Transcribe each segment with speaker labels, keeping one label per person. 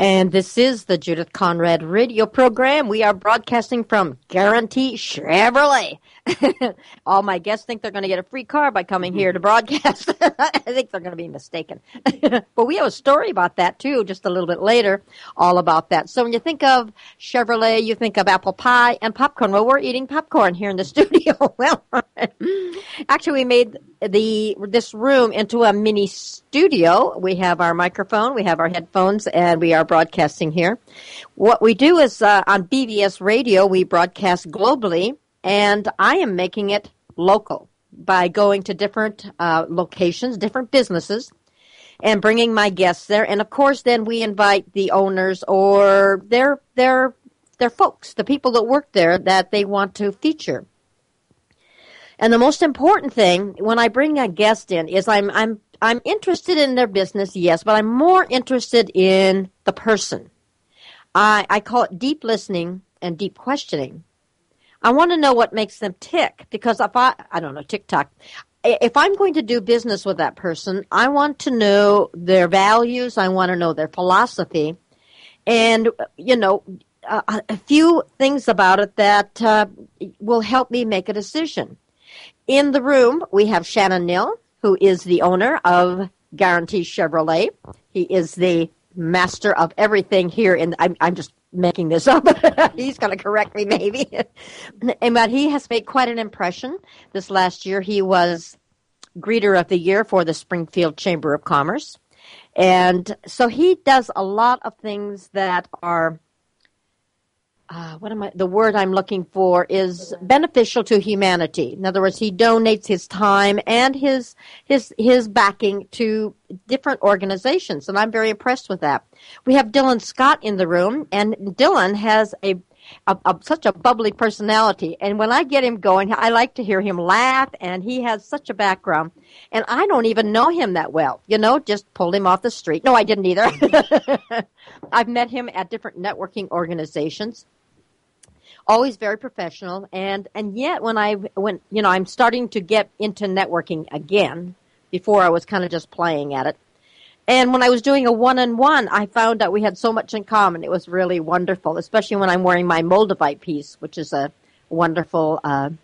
Speaker 1: And this is the Judith Conrad radio program. We are broadcasting from Guarantee Chevrolet. All my guests think they're going to get a free car by coming here to broadcast. I think they're going to be mistaken. But we have a story about that, too, just a little bit later, all about that. So when you think of Chevrolet, you think of apple pie and popcorn. Well, we're eating popcorn here in the studio. Well, actually, we made this room into a mini studio. We have our microphone, we have our headphones, and we are broadcasting here. What we do is on BVS Radio, we broadcast globally, and I am making it local by going to different locations, different businesses, and bringing my guests there. And of course, then we invite the owners or their folks, the people that work there that they want to feature. And the most important thing when I bring a guest in is I'm interested in their business, yes, but I'm more interested in the person. I call it deep listening and deep questioning. I want to know what makes them tick, because if I don't know, TikTok, if I'm going to do business with that person, I want to know their values, I want to know their philosophy, and, a few things about it that will help me make a decision. In the room, we have Shannon Nill, who is the owner of Guarantee Chevrolet. He is the master of everything here. I'm just making this up. He's going to correct me maybe. But he has made quite an impression. This last year, he was Greeter of the Year for the Springfield Chamber of Commerce. And so he does a lot of things that are the word I'm looking for is beneficial to humanity. In other words, he donates his time and his backing to different organizations, and I'm very impressed with that. We have Dylan Scott in the room, and Dylan has such a bubbly personality, and when I get him going, I like to hear him laugh, and he has such a background, and I don't even know him that well, just pulled him off the street. No, I didn't either. I've met him at different networking organizations. Always very professional, and yet when I'm starting to get into networking again. Before I was kind of just playing at it, and when I was doing a one-on-one, I found that we had so much in common. It was really wonderful, especially when I'm wearing my Moldavite piece, which is a wonderful.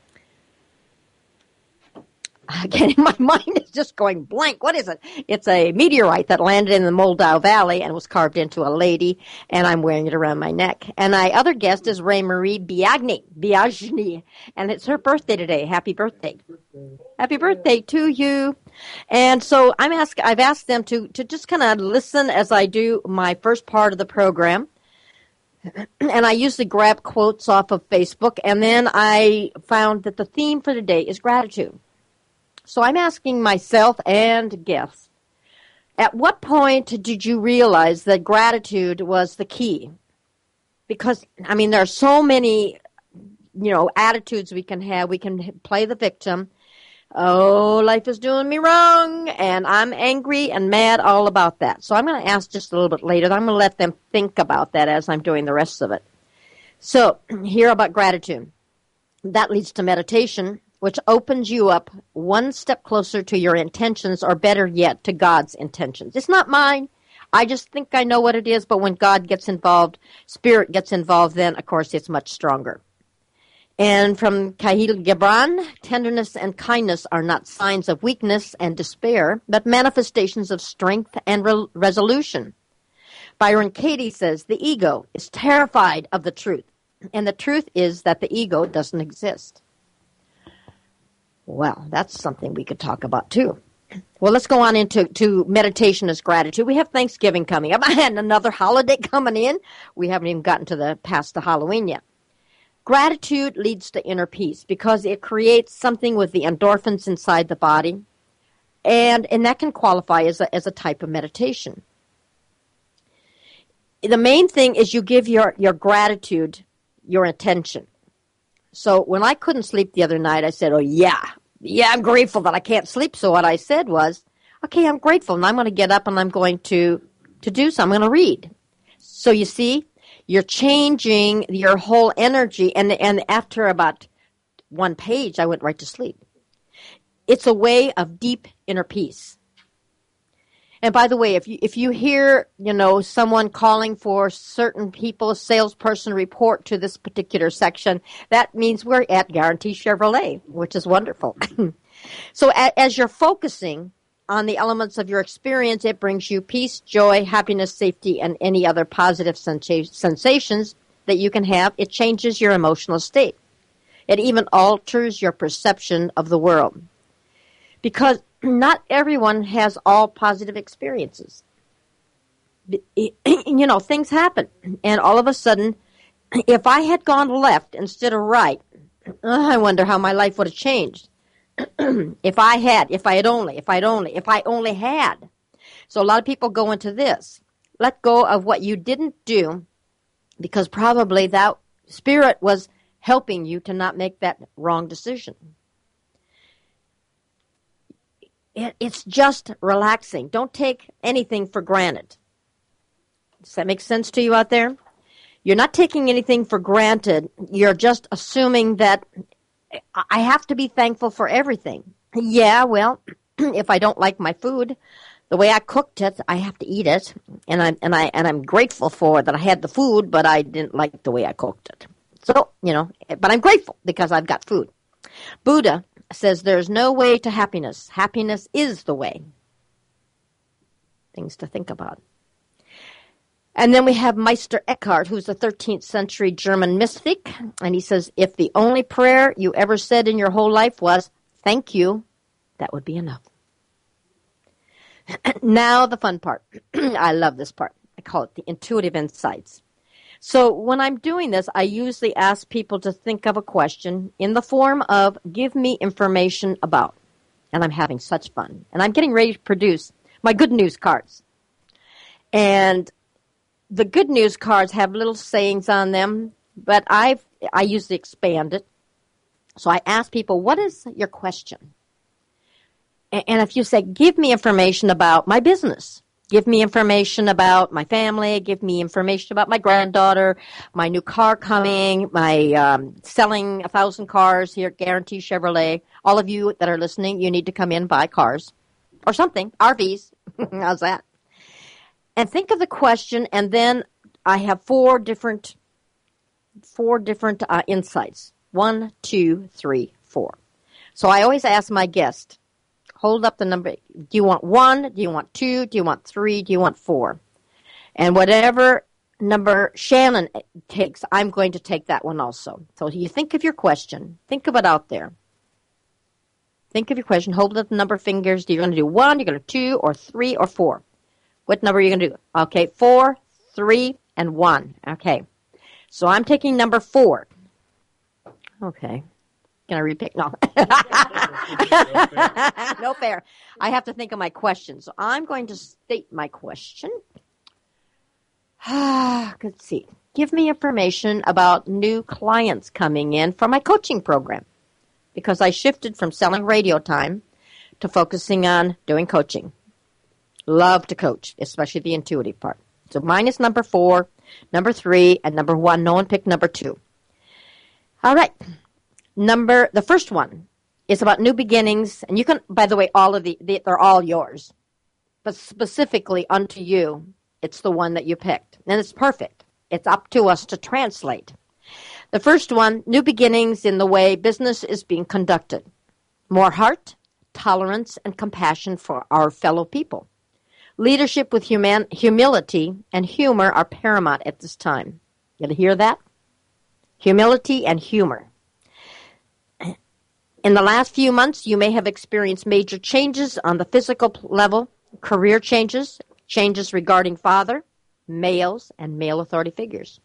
Speaker 1: Again, my mind is just going blank. What is it? It's a meteorite that landed in the Moldau Valley and was carved into a lady, and I'm wearing it around my neck. And my other guest is Ray Marie Biagni, and it's her birthday today. Happy birthday. Happy birthday to you. And so I've asked them to just kind of listen as I do my first part of the program. And I usually grab quotes off of Facebook, and then I found that the theme for today is gratitude. So I'm asking myself and guests, at what point did you realize that gratitude was the key? Because, there are so many, attitudes we can have. We can play the victim. Oh, life is doing me wrong, and I'm angry and mad all about that. So I'm going to ask just a little bit later. I'm going to let them think about that as I'm doing the rest of it. So, here about gratitude. That leads to meditation, which opens you up one step closer to your intentions, or better yet, to God's intentions. It's not mine. I just think I know what it is, but when God gets involved, Spirit gets involved, then, of course, it's much stronger. And from Kahlil Gibran, tenderness and kindness are not signs of weakness and despair, but manifestations of strength and resolution. Byron Katie says, the ego is terrified of the truth, and the truth is that the ego doesn't exist. Well, that's something we could talk about, too. Well, let's go on into meditation as gratitude. We have Thanksgiving coming up and another holiday coming in. We haven't even gotten past the Halloween yet. Gratitude leads to inner peace because it creates something with the endorphins inside the body, and that can qualify as a type of meditation. The main thing is you give your gratitude your attention. So when I couldn't sleep the other night, I said, oh, yeah, I'm grateful that I can't sleep. So what I said was, okay, I'm grateful, and I'm going to get up and I'm going to do something. I'm going to read. So you see, you're changing your whole energy, and after about one page, I went right to sleep. It's a way of deep inner peace. And by the way, if you hear, someone calling for certain people, a salesperson report to this particular section, that means we're at Guarantee Chevrolet, which is wonderful. So as you're focusing on the elements of your experience, it brings you peace, joy, happiness, safety, and any other positive sensations that you can have. It changes your emotional state. It even alters your perception of the world. Because not everyone has all positive experiences. Things happen. And all of a sudden, if I had gone left instead of right, I wonder how my life would have changed. If I only had. So a lot of people go into this. Let go of what you didn't do, because probably that spirit was helping you to not make that wrong decision. It's just relaxing. Don't take anything for granted. Does that make sense to you out there? You're not taking anything for granted. You're just assuming that I have to be thankful for everything. Yeah, well, if I don't like my food, the way I cooked it, I have to eat it, and I'm grateful for that I had the food, but I didn't like the way I cooked it. So, but I'm grateful because I've got food. Buddha says there's no way to happiness. Happiness is the way. Things to think about. And then we have Meister Eckhart, who's a 13th century German mystic, and he says, if the only prayer you ever said in your whole life was, thank you, that would be enough. Now the fun part. I love this part. I call it the intuitive insights. So when I'm doing this, I usually ask people to think of a question in the form of, give me information about. And I'm having such fun. And I'm getting ready to produce my good news cards. And the good news cards have little sayings on them, but I usually expand it. So I ask people, what is your question? And if you say, give me information about my business, give me information about my family, give me information about my granddaughter, my new car coming, my selling 1,000 cars here at Guarantee Chevrolet. All of you that are listening, you need to come in and buy cars or something, RVs. How's that? And think of the question, and then I have four different insights. 1, 2, 3, 4. So I always ask my guest, hold up the number. Do you want 1? Do you want 2? Do you want 3? Do you want 4? And whatever number Shannon takes, I'm going to take that one also. So you think of your question. Think of it out there. Think of your question. Hold up the number of fingers. You're going to do 1, you're going to do 2, or 3, or 4. What number are you going to do? Okay, 4, 3, and 1. Okay. So I'm taking number 4. Okay. Can I repick? No. No fair. I have to think of my question. So I'm going to state my question. Let's see. Give me information about new clients coming in for my coaching program, because I shifted from selling radio time to focusing on doing coaching. Love to coach, especially the intuitive part. So mine is number 4, number 3, and number 1. No one picked number 2. All right. The first one is about new beginnings. And you can, by the way, all of they're all yours. But specifically unto you, it's the one that you picked. And it's perfect. It's up to us to translate. The first one, new beginnings in the way business is being conducted. More heart, tolerance, and compassion for our fellow people. Leadership with humility and humor are paramount at this time. You hear that? Humility and humor. In the last few months, you may have experienced major changes on the physical level, career changes, changes regarding father, males, and male authority figures.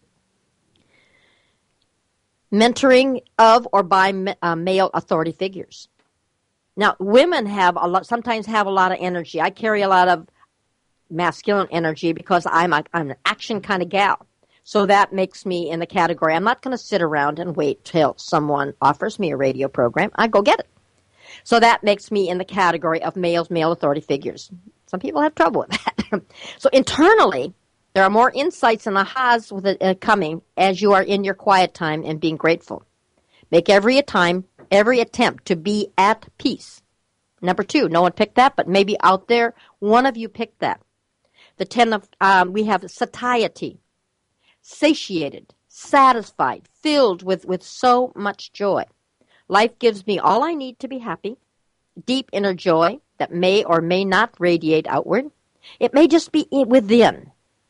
Speaker 1: Mentoring of or by male authority figures. Now, women sometimes have a lot of energy. I carry a lot of masculine energy because I'm an action kind of gal. So that makes me in the category. I'm not going to sit around and wait till someone offers me a radio program. I go get it. So that makes me in the category of male authority figures. Some people have trouble with that. So internally, there are more insights and ahas with it coming as you are in your quiet time and being grateful. Make every attempt to be at peace. Number 2, no one picked that, but maybe out there, one of you picked that. The 10 of, we have satiety, satiated, satisfied, filled with so much joy. Life gives me all I need to be happy, deep inner joy that may or may not radiate outward. It may just be within.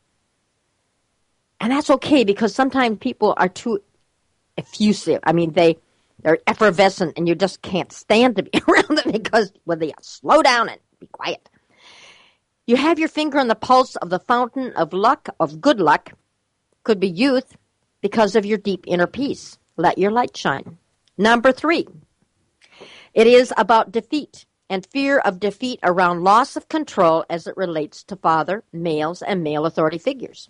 Speaker 1: And that's okay, because sometimes people are too effusive. I mean, they're effervescent, and you just can't stand to be around them because, well, they slow down and be quiet. You have your finger on the pulse of the fountain of luck, of good luck. Could be youth, because of your deep inner peace. Let your light shine. Number 3, it is about defeat and fear of defeat around loss of control as it relates to father, males, and male authority figures.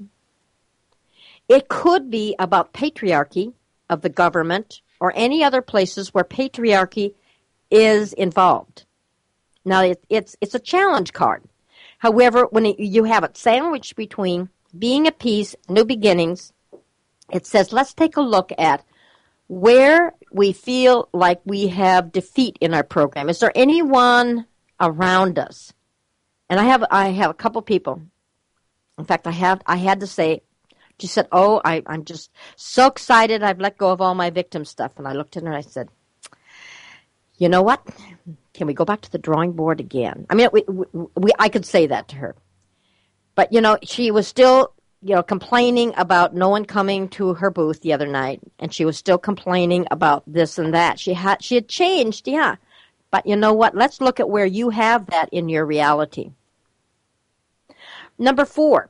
Speaker 1: It could be about patriarchy of the government or any other places where patriarchy is involved. Now, it's a challenge card. However, when you have it sandwiched between being at peace, new beginnings, it says, let's take a look at where we feel like we have defeat in our program. Is there anyone around us? And I have a couple people. In fact, I had to say, she said, I'm just so excited I've let go of all my victim stuff. And I looked at her and I said, you know what? Can we go back to the drawing board again? I mean, I could say that to her. But, she was still, complaining about no one coming to her booth the other night. And she was still complaining about this and that. She had changed, yeah. But you know what? Let's look at where you have that in your reality. Number 4.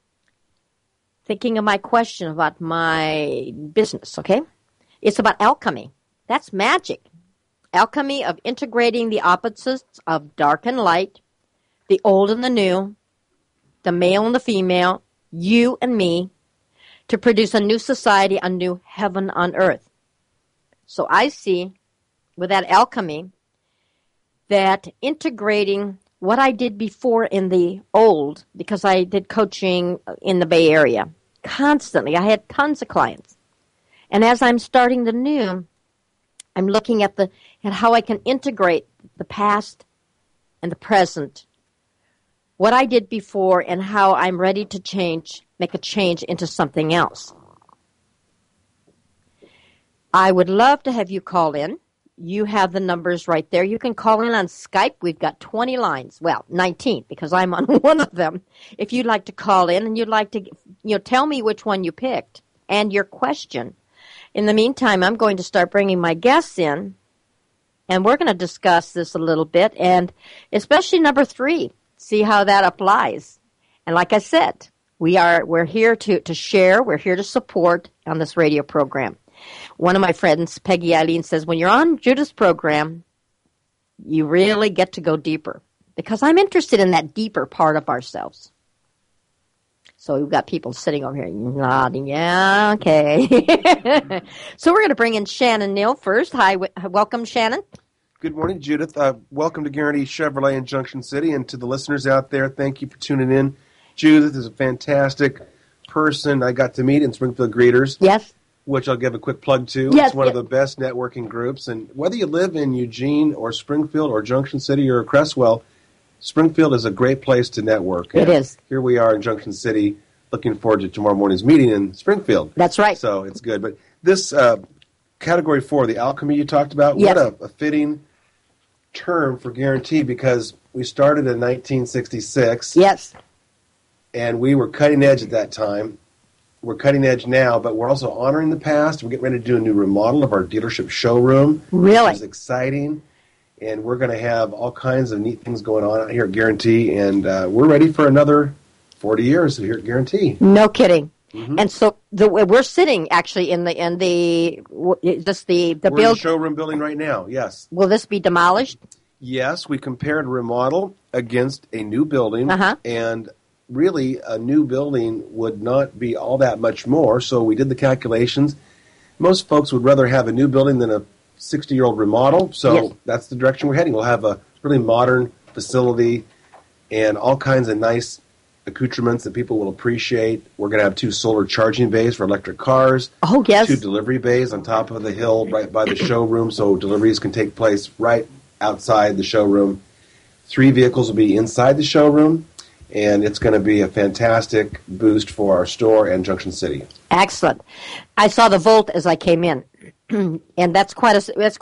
Speaker 1: Thinking of my question about my business, okay? It's about alchemy. That's magic. Alchemy of integrating the opposites of dark and light, the old and the new, the male and the female, you and me, to produce a new society, a new heaven on earth. So I see with that alchemy that integrating what I did before in the old, because I did coaching in the Bay Area constantly. I had tons of clients. And as I'm starting the new, I'm looking at how I can integrate the past and the present, what I did before, and how I'm ready to make a change into something else. I would love to have you call in. You have the numbers right there. You can call in on Skype. We've got 20 lines. Well, 19, because I'm on one of them. If you'd like to call in and you'd like to, tell me which one you picked and your question. In the meantime, I'm going to start bringing my guests in, and we're going to discuss this a little bit, and especially number 3, see how that applies. And like I said, we're here to share. We're here to support on this radio program. One of my friends, Peggy Eileen, says, when you're on Judith's program, you really get to go deeper, because I'm interested in that deeper part of ourselves. So we've got people sitting over here nodding. Yeah, okay. So we're going to bring in Shannon Neal first. Hi, welcome, Shannon.
Speaker 2: Good morning, Judith. Welcome to Guarantee Chevrolet in Junction City. And to the listeners out there, thank you for tuning in. Judith is a fantastic person I got to meet in Springfield Greeters.
Speaker 1: Yes.
Speaker 2: Which I'll give a quick plug to.
Speaker 1: Yes,
Speaker 2: it's one of the best networking groups. And whether you live in Eugene or Springfield or Junction City or Cresswell, Springfield is a great place to network.
Speaker 1: It is.
Speaker 2: Here we are in Junction City, looking forward to tomorrow morning's meeting in Springfield.
Speaker 1: That's right.
Speaker 2: So it's good. But this Category 4, the alchemy you talked about,
Speaker 1: yes.
Speaker 2: What a fitting term for Guarantee, because we started in 1966.
Speaker 1: Yes.
Speaker 2: And we were cutting edge at that time. We're cutting edge now, but we're also honoring the past. We're getting ready to do a new remodel of our dealership showroom.
Speaker 1: Really?
Speaker 2: Which is exciting. And we're going to have all kinds of neat things going on out here at Guarantee. And we're ready for another 40 years here at Guarantee.
Speaker 1: No kidding.
Speaker 2: Mm-hmm.
Speaker 1: And so we're sitting actually in the
Speaker 2: we're in the showroom building right now, yes.
Speaker 1: Will this be demolished?
Speaker 2: Yes, we compared remodel against a new building.
Speaker 1: Uh-huh.
Speaker 2: And really, a new building would not be all that much more, so we did the calculations. Most folks would rather have a new building than a 60-year-old remodel, so
Speaker 1: yes.
Speaker 2: That's the direction we're heading. We'll have a really modern facility and all kinds of nice accoutrements that people will appreciate. We're going to have 2 solar charging bays for electric cars.
Speaker 1: Oh, yes.
Speaker 2: 2 delivery bays on top of the hill right by the showroom, so deliveries can take place right outside the showroom. 3 vehicles will be inside the showroom, and it's going to be a fantastic boost for our store and Junction City.
Speaker 1: Excellent. I saw the Volt as I came in, and that's quite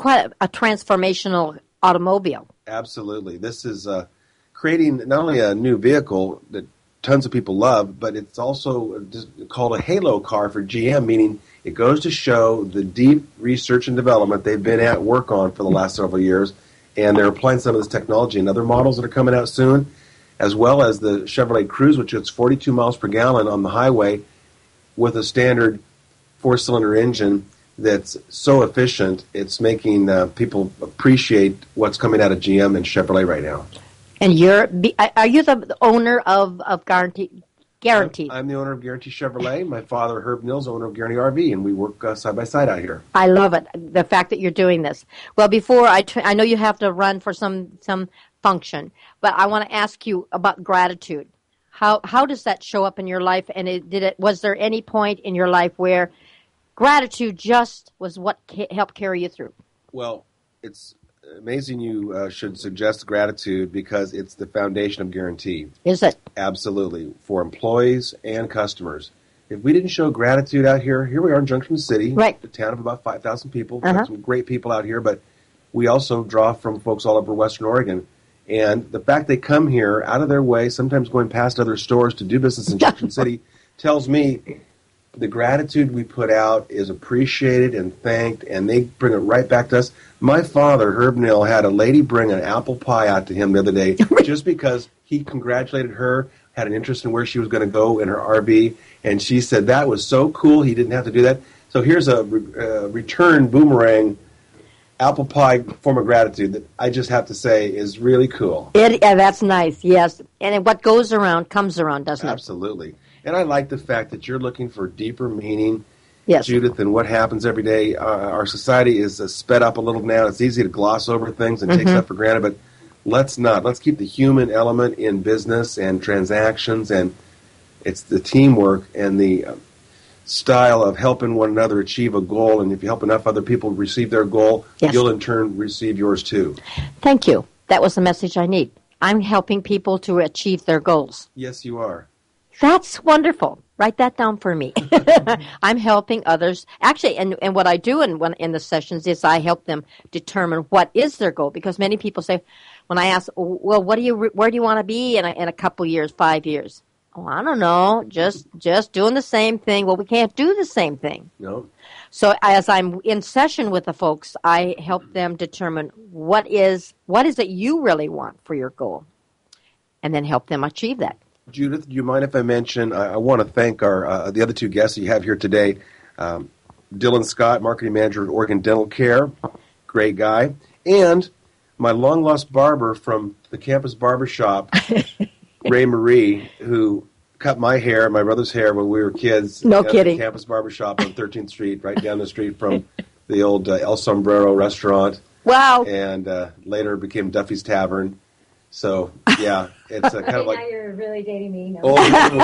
Speaker 1: a transformational automobile.
Speaker 2: Absolutely. This is creating not only a new vehicle that tons of people love, but it's also called a halo car for GM, meaning it goes to show the deep research and development they've been at work on for the last several years, and they're applying some of this technology in other models that are coming out soon, as well as the Chevrolet Cruze, which is 42 miles per gallon on the highway with a standard 4-cylinder engine that's so efficient, it's making people appreciate what's coming out of GM and Chevrolet right now.
Speaker 1: And are you the owner of Guaranteed?
Speaker 2: I'm the owner of Guarantee Chevrolet. My father, Herb Nils, owner of Guarantee RV, and we work side by side out here.
Speaker 1: I love it, the fact that you're doing this. Well, before I know you have to run for some function, but I want to ask you about gratitude. How does that show up in your life? And was there any point in your life where gratitude just was what helped carry you through?
Speaker 2: Well, it's amazing you should suggest gratitude because it's the foundation of Guarantee.
Speaker 1: Is it?
Speaker 2: Absolutely. For employees and customers. If we didn't show gratitude out here we are in Junction City,
Speaker 1: right.
Speaker 2: A town of about 5,000 people. Got some great people out here, but we also draw from folks all over Western Oregon. And the fact they come here out of their way, sometimes going past other stores to do business in Junction City, tells me the gratitude we put out is appreciated and thanked, and they bring it right back to us. My father, Herb Nill, had a lady bring an apple pie out to him the other day just because he congratulated her, had an interest in where she was going to go in her RV, and she said that was so cool he didn't have to do that. So here's a return boomerang apple pie form of gratitude that I just have to say is really cool.
Speaker 1: Yeah, that's nice, yes. And what goes around comes around, doesn't it?
Speaker 2: Absolutely. And I like the fact that you're looking for deeper meaning,
Speaker 1: yes,
Speaker 2: Judith, than what happens every day. Our society is sped up a little now. It's easy to gloss over things and take stuff for granted, but let's not. Let's keep the human element in business and transactions, and it's the teamwork and the style of helping one another achieve a goal. And if you help enough other people receive their goal,
Speaker 1: yes,
Speaker 2: you'll in turn receive yours too.
Speaker 1: Thank you. That was the message I need. I'm helping people to achieve their goals.
Speaker 2: Yes, you are.
Speaker 1: That's wonderful. Write that down for me. I'm helping others. Actually, and what I do in the sessions is I help them determine what is their goal. Because many people say, when I ask, well, where do you want to be in a couple years, 5 years? Oh, I don't know. Just doing the same thing. Well, we can't do the same thing.
Speaker 2: No.
Speaker 1: So as I'm in session with the folks, I help them determine what is it you really want for your goal, and then help them achieve that.
Speaker 2: Judith, do you mind if I mention, I want to thank our the other two guests that you have here today. Dylan Scott, Marketing Manager at Oregon Dental Care, great guy, and my long-lost barber from the campus barber shop, Ray Marie, who cut my hair, my brother's hair when we were kids.
Speaker 1: No
Speaker 2: at
Speaker 1: kidding.
Speaker 2: The campus barber shop on 13th Street, right down the street from the old El Sombrero restaurant.
Speaker 1: Wow.
Speaker 2: And later became Duffy's Tavern. So, yeah, it's kind of like...
Speaker 3: Now you're really dating me. No.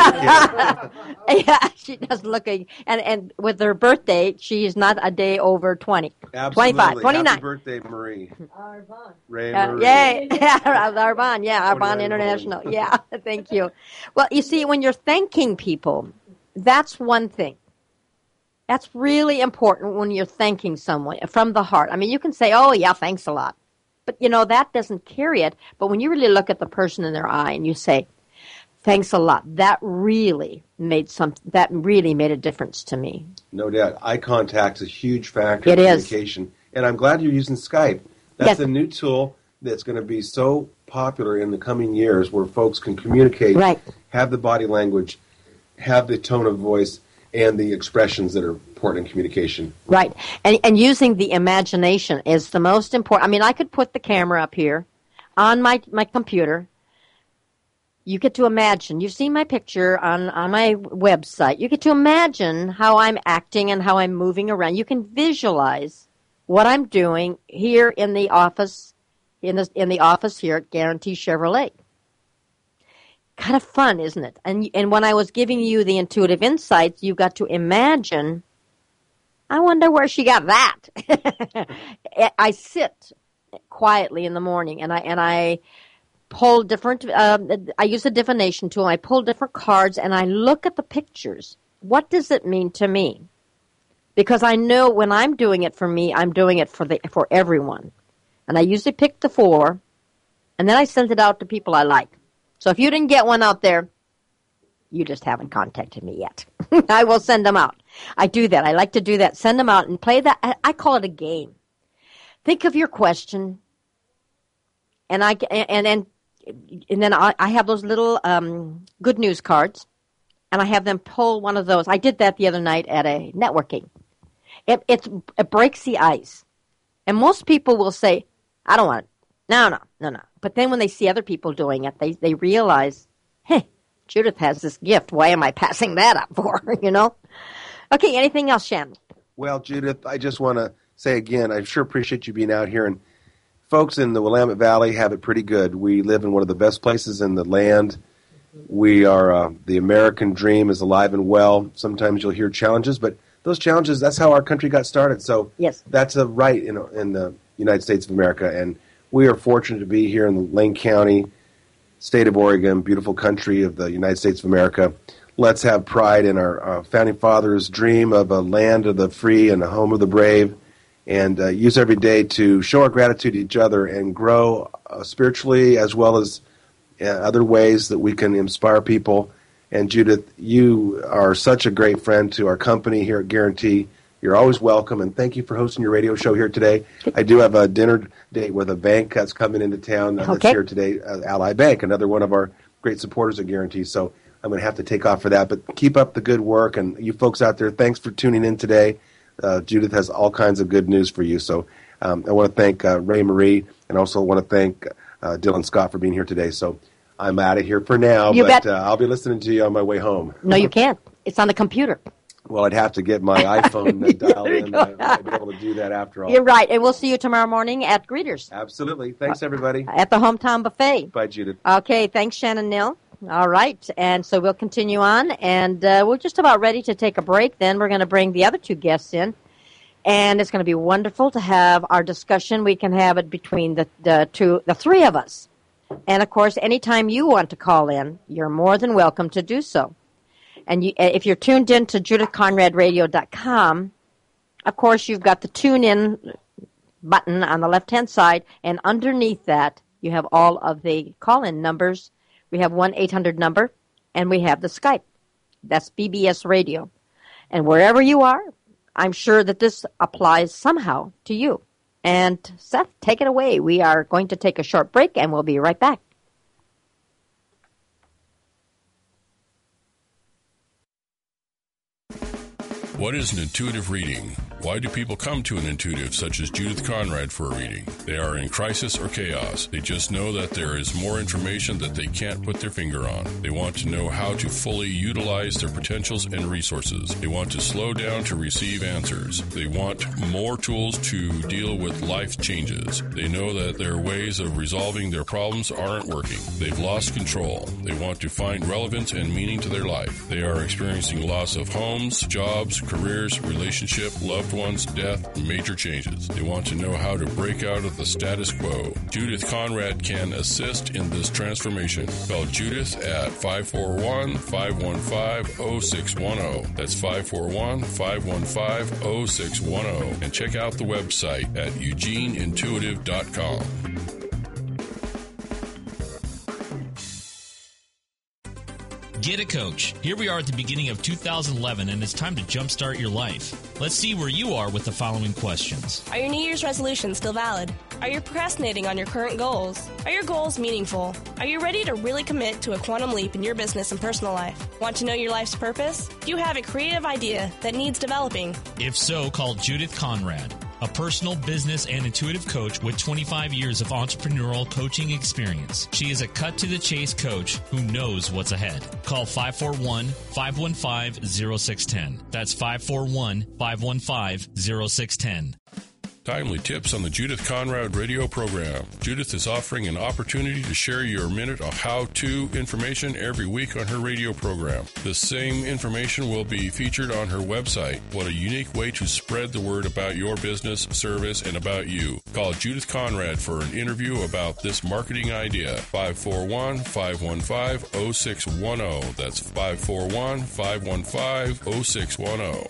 Speaker 1: Yeah, she does looking. And with her birthday, she's not a day over 20.
Speaker 2: Absolutely.
Speaker 1: 25, 29.
Speaker 2: Happy birthday, Marie.
Speaker 3: Arvon.
Speaker 2: Ray Marie.
Speaker 1: Yay. Arbonne, yeah, Arbonne International. Yeah, thank you. Well, you see, when you're thanking people, that's one thing. That's really important when you're thanking someone from the heart. I mean, you can say, oh, yeah, thanks a lot. But, that doesn't carry it. But when you really look at the person in their eye and you say, thanks a lot, that really made a difference to me.
Speaker 2: No doubt. Eye contact is a huge factor
Speaker 1: in
Speaker 2: communication. And I'm glad you're using Skype. That's
Speaker 1: yes.
Speaker 2: a new tool that's going to be so popular in the coming years where folks can communicate,
Speaker 1: right.
Speaker 2: have the body language, have the tone of voice, and the expressions that are important in communication.
Speaker 1: Right. And using the imagination is the most important. I mean, I could put the camera up here on my computer. You get to imagine. You've seen my picture on my website. You get to imagine how I'm acting and how I'm moving around. You can visualize what I'm doing here in the office, in the office here at Guarantee Chevrolet. Kind of fun, isn't it? And when I was giving you the intuitive insights, you got to imagine, I wonder where she got that. I sit quietly in the morning, and I pull different. I use a divination tool. I pull different cards, and I look at the pictures. What does it mean to me? Because I know when I'm doing it for me, I'm doing it for everyone. And I usually pick the 4, and then I send it out to people I like. So if you didn't get one out there, you just haven't contacted me yet. I will send them out. I do that. I like to do that. Send them out and play that. I call it a game. Think of your question, and then I have those little good news cards, and I have them pull one of those. I did that the other night at a networking. It breaks the ice. And most people will say, I don't want it. No. But then when they see other people doing it, they realize, hey, Judith has this gift. Why am I passing that up for? Okay, anything else, Shannon?
Speaker 2: Well, Judith, I just want to say again, I sure appreciate you being out here. And folks in the Willamette Valley have it pretty good. We live in one of the best places in the land. We are, the American dream is alive and well. Sometimes you'll hear challenges, but those challenges, that's how our country got started. So
Speaker 1: yes,
Speaker 2: that's a right in the United States of America. And we are fortunate to be here in Lane County, state of Oregon, beautiful country of the United States of America. Let's have pride in our founding fathers' dream of a land of the free and a home of the brave, and use every day to show our gratitude to each other and grow spiritually as well as other ways that we can inspire people. And Judith, you are such a great friend to our company here at Guarantee. You're always welcome, and thank you for hosting your radio show here today. I do have a dinner date with a bank that's coming into town that's here today, Ally Bank, another one of our great supporters of Guarantee. So I'm going to have to take off for that. But keep up the good work, and you folks out there, thanks for tuning in today. Judith has all kinds of good news for you. So I want to thank Ray Marie, and also want to thank Dylan Scott for being here today. So I'm out of here for now, I'll be listening to you on my way home.
Speaker 1: No, you can't. It's on the computer.
Speaker 2: Well, I'd have to get my iPhone dialed in. I'll be able to do that after all.
Speaker 1: You're right. And we'll see you tomorrow morning at Greeters.
Speaker 2: Absolutely. Thanks, everybody.
Speaker 1: At the Hometown Buffet.
Speaker 2: Bye, Judith.
Speaker 1: Okay. Thanks, Shannon Neal. All right. And so we'll continue on. And we're just about ready to take a break. Then we're going to bring the other two guests in. And it's going to be wonderful to have our discussion. We can have it between the three of us. And, of course, anytime you want to call in, you're more than welcome to do so. And if you're tuned in to JudithConradRadio.com, of course, you've got the tune in button on the left-hand side, and underneath that, you have all of the call-in numbers. We have 1-800 number, and we have the Skype. That's BBS Radio. And wherever you are, I'm sure that this applies somehow to you. And Seth, take it away. We are going to take a short break, and we'll be right back.
Speaker 4: What is an intuitive reading? Why do people come to an intuitive such as Judith Conrad for a reading? They are in crisis or chaos. They just know that there is more information that they can't put their finger on. They want to know how to fully utilize their potentials and resources. They want to slow down to receive answers. They want more tools to deal with life changes. They know that their ways of resolving their problems aren't working. They've lost control. They want to find relevance and meaning to their life. They are experiencing loss of homes, jobs, careers, relationship, loved ones, death, major changes. They want to know how to break out of the status quo. Judith Conrad can assist in this transformation. Call Judith at 541-515-0610. That's 541-515-0610. And check out the website at eugeneintuitive.com.
Speaker 5: Get a coach. Here we are at the beginning of 2011, and it's time to jumpstart your life. Let's see where you are with the following questions.
Speaker 6: Are your New Year's resolutions still valid? Are you procrastinating on your current goals? Are your goals meaningful? Are you ready to really commit to a quantum leap in your business and personal life? Want to know your life's purpose? Do you have a creative idea that needs developing?
Speaker 5: If so, call Judith Conrad, a personal, business, and intuitive coach with 25 years of entrepreneurial coaching experience. She is a cut-to-the-chase coach who knows what's ahead. Call 541-515-0610. That's 541-515-0610.
Speaker 4: Timely tips on the Judith Conrad radio program. Judith is offering an opportunity to share your minute of how-to information every week on her radio program. The same information will be featured on her website. What a unique way to spread the word about your business, service, and about you. Call Judith Conrad for an interview about this marketing idea. 541-515-0610. That's 541-515-0610.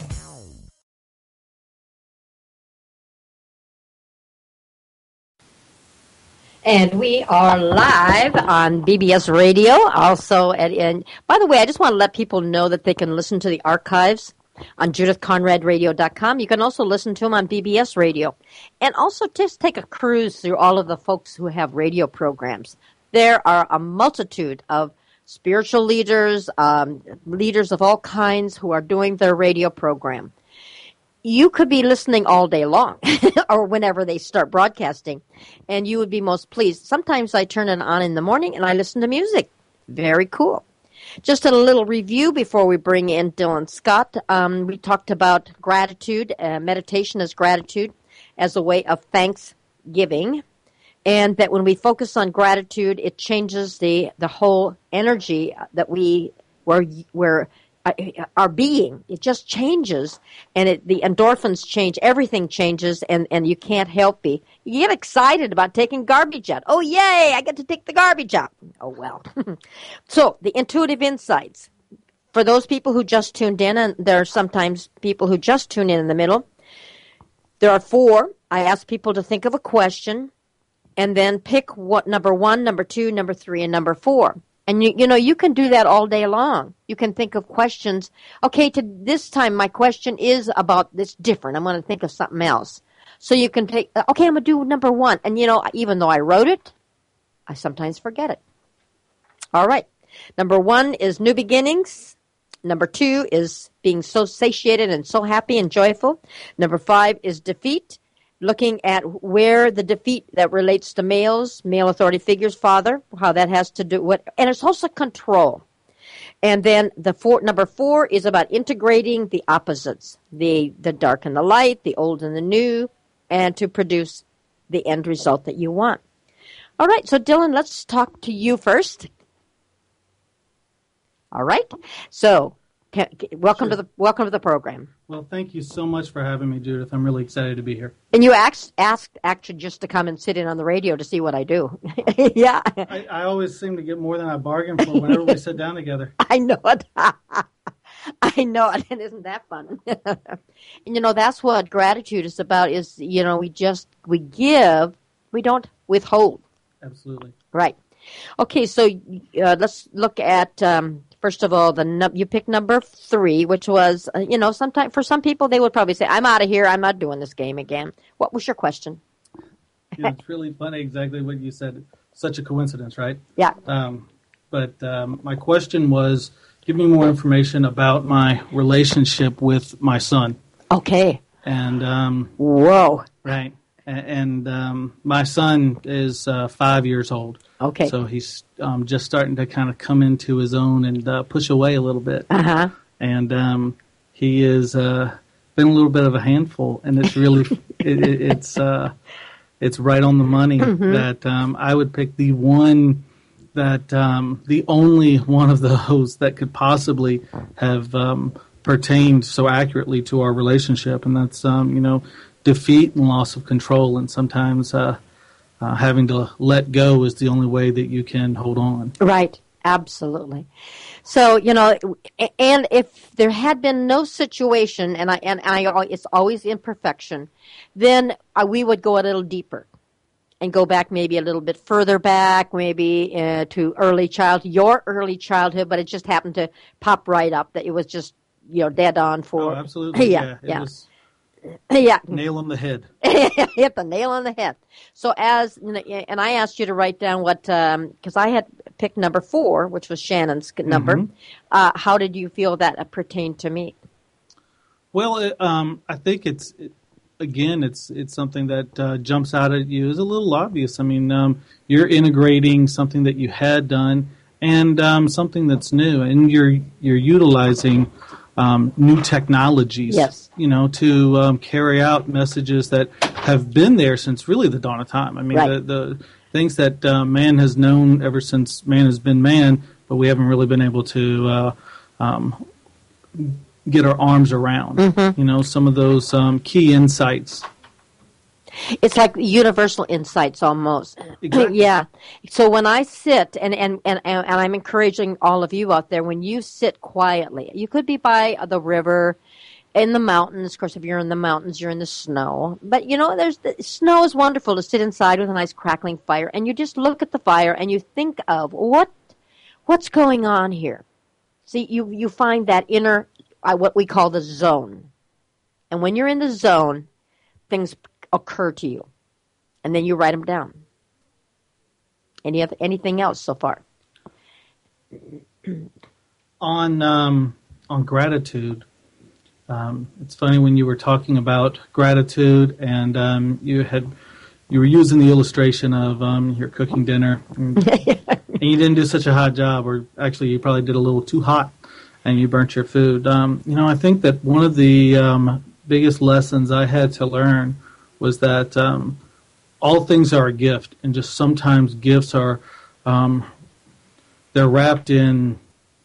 Speaker 1: And we are live on BBS Radio. Also, and by the way, I just want to let people know that they can listen to the archives on JudithConradRadio.com. You can also listen to them on BBS Radio. And also just take a cruise through all of the folks who have radio programs. There are a multitude of spiritual leaders, leaders of all kinds who are doing their radio program. You could be listening all day long or whenever they start broadcasting, and you would be most pleased. Sometimes I turn it on in the morning and I listen to music. Very cool. Just a little review before we bring in Dylan Scott. We talked about gratitude, meditation as gratitude as a way of thanksgiving, and that when we focus on gratitude, it changes the whole energy that we're our being. It just changes, and the endorphins change. Everything changes, and you can't help it. You get excited about taking garbage out. Oh, yay, I get to take the garbage out. Oh, well. So, the intuitive insights. For those people who just tuned in, and there are sometimes people who just tune in the middle, there are 4. I ask people to think of a question, and then pick what number 1, number 2, number 3, and number 4. And you can do that all day long. You can think of questions. Okay, to this time my question is about this different. I'm going to think of something else. So you can take, okay, I'm going to do number 1. And even though I wrote it, I sometimes forget it. All right. Number 1 is new beginnings. Number 2 is being so satiated and so happy and joyful. Number 5 is defeat. Looking at where the defeat that relates to male authority figures, father, how that has to do with, and it's also control. And then number 4 is about integrating the opposites, the dark and the light, the old and the new, and to produce the end result that you want. All right, so Dylan, let's talk to you first. All right, so welcome to the program.
Speaker 7: Well, thank you so much for having me, Judith. I'm really excited to be here.
Speaker 1: And you asked actually just to come and sit in on the radio to see what I do. Yeah.
Speaker 7: I always seem to get more than I bargain for whenever we sit down together.
Speaker 1: I know it. I know it. And isn't that fun? And, that's what gratitude is about is, we give, we don't withhold.
Speaker 7: Absolutely.
Speaker 1: Right. Okay, so let's look at... first of all, you picked number 3, which was, sometimes for some people they would probably say, I'm out of here, I'm not doing this game again. What was your question?
Speaker 7: It's really funny exactly what you said. Such a coincidence, right?
Speaker 1: Yeah.
Speaker 7: But my question was, give me more information about my relationship with my son.
Speaker 1: Okay.
Speaker 7: And
Speaker 1: whoa.
Speaker 7: Right. And my son is 5 years old.
Speaker 1: Okay.
Speaker 7: So he's just starting to kind of come into his own and push away a little bit.
Speaker 1: Uh-huh.
Speaker 7: And he is been a little bit of a handful, and it's really it's right on the money that I would pick the one that the only one of those that could possibly have pertained so accurately to our relationship, and that's defeat and loss of control, and sometimes having to let go is the only way that you can hold on.
Speaker 1: Right, absolutely. So, and if there had been no situation, and it's always imperfection, then we would go a little deeper and go back maybe a little bit further back, maybe to your early childhood, but it just happened to pop right up that it was just, dead on for.
Speaker 7: Oh, absolutely.
Speaker 1: Yeah.
Speaker 7: It was nail on the head.
Speaker 1: Hit the nail on the head. So and I asked you to write down what, because I had picked number 4, which was Shannon's number. Mm-hmm. How did you feel that pertained to me?
Speaker 7: Well, I think it's something that jumps out at you as a little obvious. I mean, you're integrating something that you had done and something that's new, and you're utilizing new technologies,
Speaker 1: yes,
Speaker 7: to carry out messages that have been there since really the dawn of time. I mean, the things that man has known ever since man has been man, but we haven't really been able to get our arms around. You know, some of those key insights.
Speaker 1: It's like universal insights almost.
Speaker 7: Exactly.
Speaker 1: Yeah. So when I sit, and I'm encouraging all of you out there, when you sit quietly, you could be by the river, in the mountains. Of course, if you're in the mountains, you're in the snow. But, you know, snow is wonderful to sit inside with a nice crackling fire, and you just look at the fire and you think of what's going on here. See, you find that inner, what we call the zone. And when you're in the zone, things occur to you, and then you write them down. Anything else so far?
Speaker 7: On gratitude, it's funny when you were talking about gratitude, and you were using the illustration of you're cooking dinner, and you didn't do such a hot job, or actually you probably did a little too hot, and you burnt your food. You know, I think that one of the biggest lessons I had to learn was that all things are a gift, and just sometimes gifts are they're wrapped in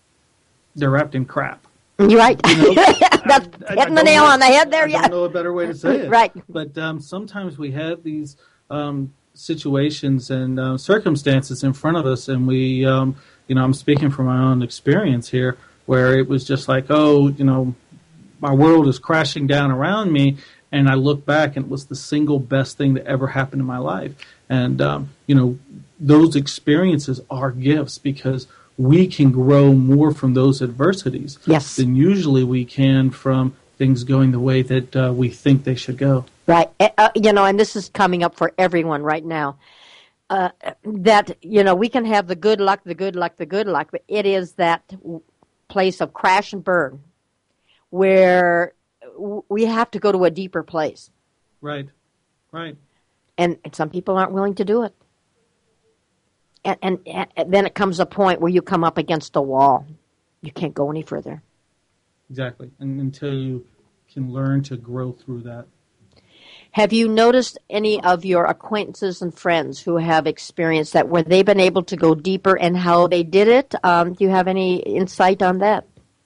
Speaker 7: crap.
Speaker 1: You're right.
Speaker 7: You know,
Speaker 1: That's hitting the nail on the head there.
Speaker 7: I don't know a better way to say it.
Speaker 1: Right.
Speaker 7: But sometimes we have these situations and circumstances in front of us, and we, you know, I'm speaking from my own experience here, where it was just like, oh, you know, my world is crashing down around me. And I look back, and it was the single best thing that ever happened in my life. And, you know, those experiences are gifts, because we can grow more from those adversities than usually we can from things going the way that we think they should go.
Speaker 1: Right. You know, and this is coming up for everyone right now. That, you know, we can have the good luck, but it is that place of crash and burn where we have to go to a deeper place.
Speaker 7: Right, right.
Speaker 1: And some people aren't willing to do it. And then it comes a point where you come up against a wall. You can't go any further.
Speaker 7: Exactly. And until you can learn to grow through that.
Speaker 1: Have you noticed any of your acquaintances and friends who have experienced that, where they've been able to go deeper, and how they did it? Do you have any insight on that?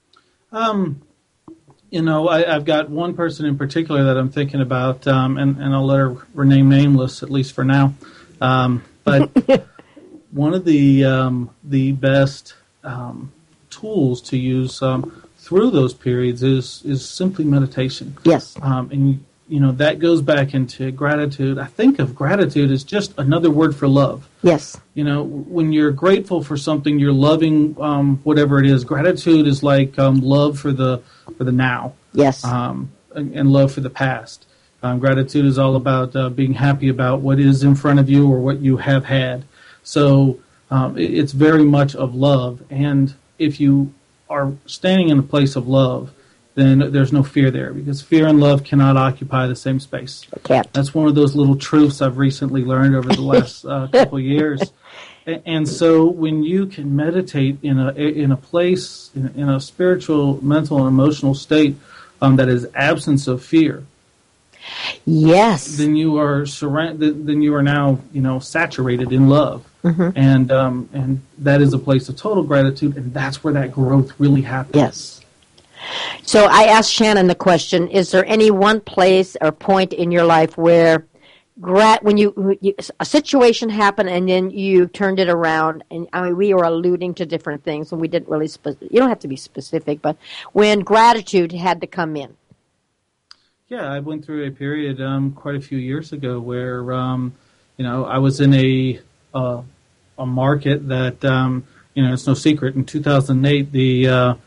Speaker 7: You know, I've got one person in particular that I'm thinking about, and I'll let her remain nameless, at least for now. But one of the best tools to use through those periods is simply meditation.
Speaker 1: Yes.
Speaker 7: And, you know, that goes back into gratitude. I think of gratitude as just another word for love.
Speaker 1: Yes.
Speaker 7: You know, when you're grateful for something, you're loving whatever it is. Gratitude is like love for the now.
Speaker 1: Yes.
Speaker 7: And love for the past. Gratitude is all about being happy about what is in front of you or what you have had. So it's very much of love. And if you are standing in a place of love, then there's no fear there, because fear and love cannot occupy the same space.
Speaker 1: Okay.
Speaker 7: That's one of those little truths I've recently learned over the last couple of years. And so when you can meditate in a place, in a spiritual, mental, and emotional state that is absence of fear,
Speaker 1: yes,
Speaker 7: then you are then you are now, you know, saturated in love. Mm-hmm. And that is a place of total gratitude, and that's where that growth really happens.
Speaker 1: Yes. So I asked Shannon the question, is there any one place or point in your life where when you a situation happened and then you turned it around, and I mean, we were alluding to different things, and we didn't really, you don't have to be specific, but when gratitude had to come in?
Speaker 7: Yeah, I went through a period quite a few years ago where, you know, I was in a market that, you know, it's no secret, in 2008, the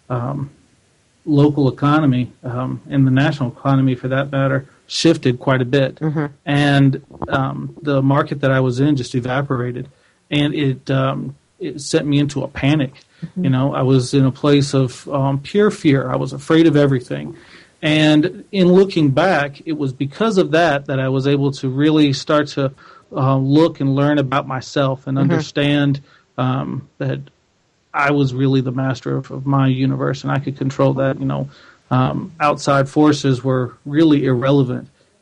Speaker 7: local economy and the national economy, for that matter, shifted quite a bit. Mm-hmm. And the market that I was in just evaporated. And it sent me into a panic. Mm-hmm. You know, I was in a place of pure fear. I was afraid of everything. And in looking back, it was because of that I was able to really start to look and learn about myself and mm-hmm. understand that I was really the master of my universe, and I could control that. You know, outside forces were really irrelevant,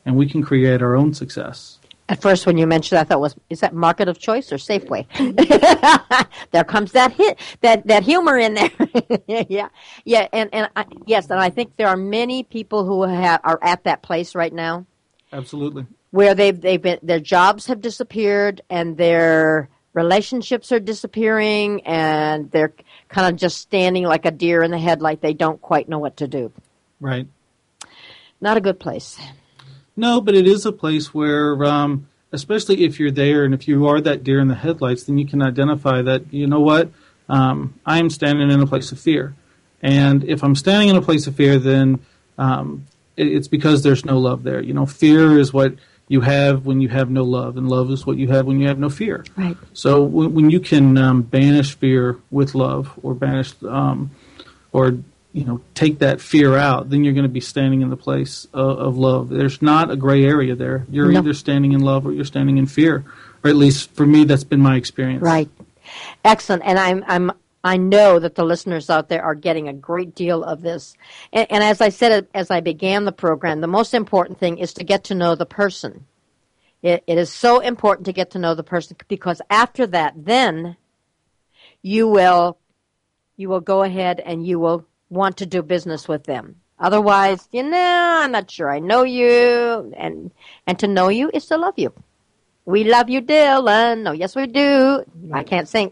Speaker 7: and we can create our own success.
Speaker 1: At first, when you mentioned that, I thought, is that Market of Choice or Safeway? There comes that that humor in there. yeah, and yes, and I think there are many people who are at that place right now.
Speaker 7: Absolutely.
Speaker 1: Where they've been, their jobs have disappeared, and their relationships are disappearing, and they're kind of just standing like a deer in the headlight. They don't quite know what to do.
Speaker 7: Right.
Speaker 1: Not a good place.
Speaker 7: No, but it is a place where, especially if you're there and if you are that deer in the headlights, then you can identify that, you know what, I am standing in a place of fear. And if I'm standing in a place of fear, then it's because there's no love there. You know, fear is what you have when you have no love, and love is what you have when you have no fear.
Speaker 1: Right.
Speaker 7: So when you can banish fear with love, or banish, or take that fear out, then you're going to be standing in the place of love. There's not a gray area there. You're either standing in love or you're standing in fear, or at least for me, that's been my experience.
Speaker 1: Right. Excellent. And I know that the listeners out there are getting a great deal of this. And as I said, as I began the program, the most important thing is to get to know the person. It is so important to get to know the person, because after that, then you will go ahead and you will want to do business with them. Otherwise, I'm not sure I know you. And to know you is to love you. We love you, Dylan. Oh, yes, we do. I can't sing.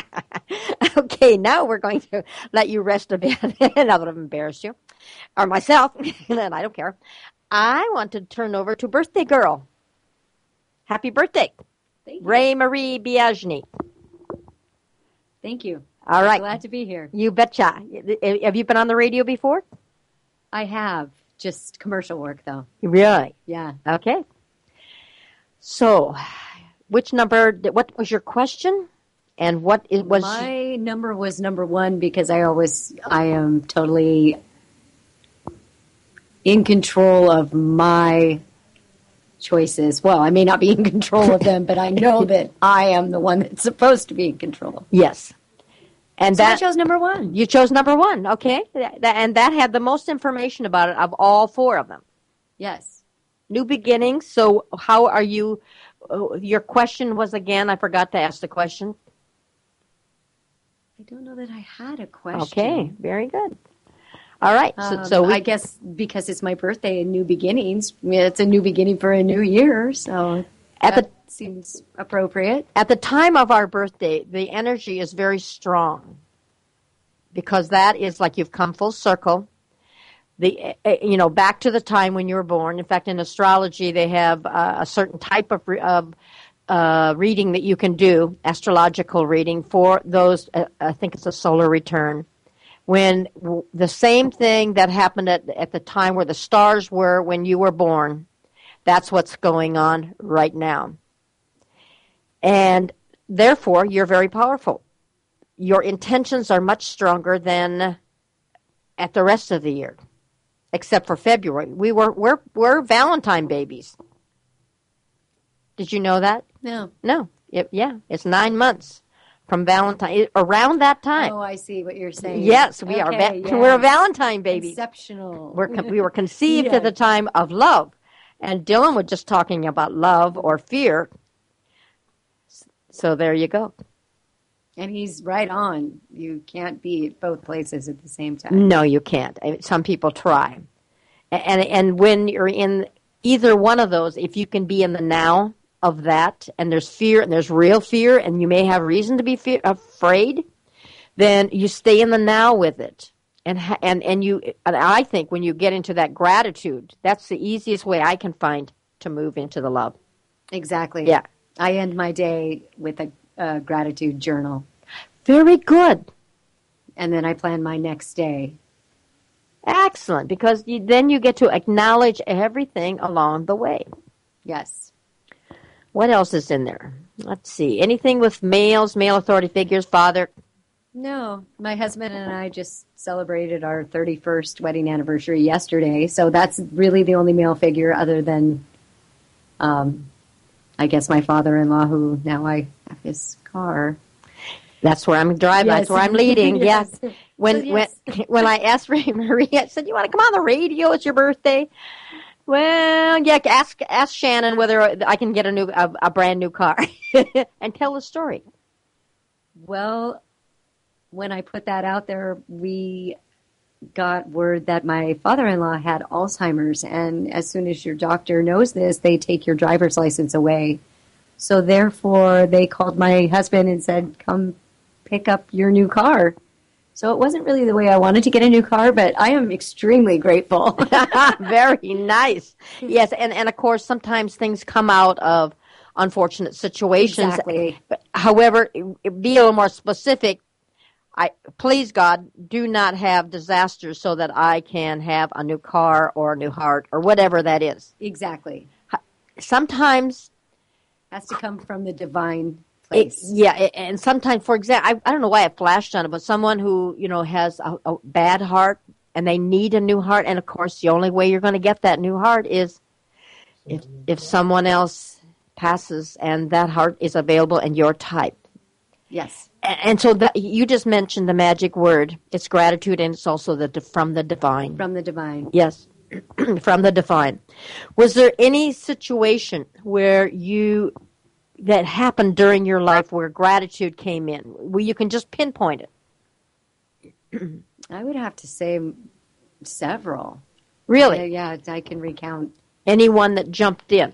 Speaker 1: Okay, now we're going to let you rest a bit. Now that I've embarrassed you. Or myself. And I don't care. I want to turn over to Birthday Girl. Happy birthday.
Speaker 3: Thank you.
Speaker 1: Ray Marie Biagini.
Speaker 3: Thank you.
Speaker 1: All right.
Speaker 3: Glad to be here.
Speaker 1: You betcha. Have you been on the radio before?
Speaker 3: I have. Just commercial work, though.
Speaker 1: Really?
Speaker 3: Yeah.
Speaker 1: Okay. So, what was your question? And what was...
Speaker 3: My number was number 1 because I am totally in control of my choices. Well, I may not be in control of them, but I know that I am the one that's supposed to be in control.
Speaker 1: Yes. And
Speaker 3: so I chose number 1.
Speaker 1: You chose number 1, okay. And that had the most information about it of all 4 of them.
Speaker 3: Yes.
Speaker 1: New beginnings. So how are you... your question was, again, I forgot to ask the question.
Speaker 3: I don't know that I had a question.
Speaker 1: Okay, very good. All right. So
Speaker 3: I guess because it's my birthday and new beginnings, it's a new beginning for a new year, so that seems appropriate.
Speaker 1: At the time of our birthday, the energy is very strong, because that is like you've come full circle. Back to the time when you were born. In fact, in astrology, they have a certain type of reading that you can do, astrological reading, for those, I think it's a solar return. When the same thing that happened at the time where the stars were when you were born, that's what's going on right now. And therefore, you're very powerful. Your intentions are much stronger than at the rest of the year, except for February. We're Valentine babies. Did you know that?
Speaker 3: No.
Speaker 1: No. It's 9 months from Valentine, around that time.
Speaker 3: Oh, I see what you're saying.
Speaker 1: Yes, we are.
Speaker 3: Yes.
Speaker 1: We're Valentine babies.
Speaker 3: Exceptional.
Speaker 1: We were conceived at the time of love, and Dylan was just talking about love or fear. So there you go.
Speaker 3: And he's right on. You can't be at both places at the same time.
Speaker 1: No, you can't. Some people try, and when you're in either one of those, if you can be in the now of that, and there's fear, and there's real fear, and you may have reason to be afraid, then you stay in the now with it. And I think when you get into that gratitude, that's the easiest way I can find to move into the love.
Speaker 3: Exactly.
Speaker 1: Yeah.
Speaker 3: I end my day with a gratitude journal.
Speaker 1: Very good.
Speaker 3: And then I plan my next day.
Speaker 1: Excellent, because then you get to acknowledge everything along the way.
Speaker 3: Yes.
Speaker 1: What else is in there? Let's see. Anything with male authority figures, father?
Speaker 3: No. My husband and I just celebrated our 31st wedding anniversary yesterday, so that's really the only male figure other than, I guess, my father-in-law, who now I have his car.
Speaker 1: That's where I'm driving.
Speaker 3: Yes.
Speaker 1: That's where I'm leading.
Speaker 3: Yes.
Speaker 1: Yes. When I asked Ray Marie, I said, "You want to come on the radio? It's your birthday." Well, yeah, ask Shannon whether I can get a brand new car and tell the story.
Speaker 3: Well, when I put that out there, we got word that my father-in-law had Alzheimer's, and as soon as your doctor knows this, they take your driver's license away. So therefore, they called my husband and said, come pick up your new car. So it wasn't really the way I wanted to get a new car, but I am extremely grateful.
Speaker 1: Very nice. Yes, and of course, sometimes things come out of unfortunate situations.
Speaker 3: Exactly.
Speaker 1: However, be a little more specific. Please, God, do not have disasters so that I can have a new car or a new heart or whatever that is.
Speaker 3: Exactly.
Speaker 1: Sometimes
Speaker 3: has to come from the divine place.
Speaker 1: And sometimes, for example, I don't know why it flashed on it, but someone who, has a bad heart and they need a new heart, and of course the only way you're going to get that new heart is if someone else passes and that heart is available and your type.
Speaker 3: Yes.
Speaker 1: And so you just mentioned the magic word. It's gratitude, and it's also from the divine.
Speaker 3: From the divine.
Speaker 1: Yes, from the divine. Was there any situation where that happened during your life where gratitude came in, where you can just pinpoint it?
Speaker 3: I would have to say several.
Speaker 1: Really?
Speaker 3: Yeah, I can recount.
Speaker 1: Anyone that jumped in?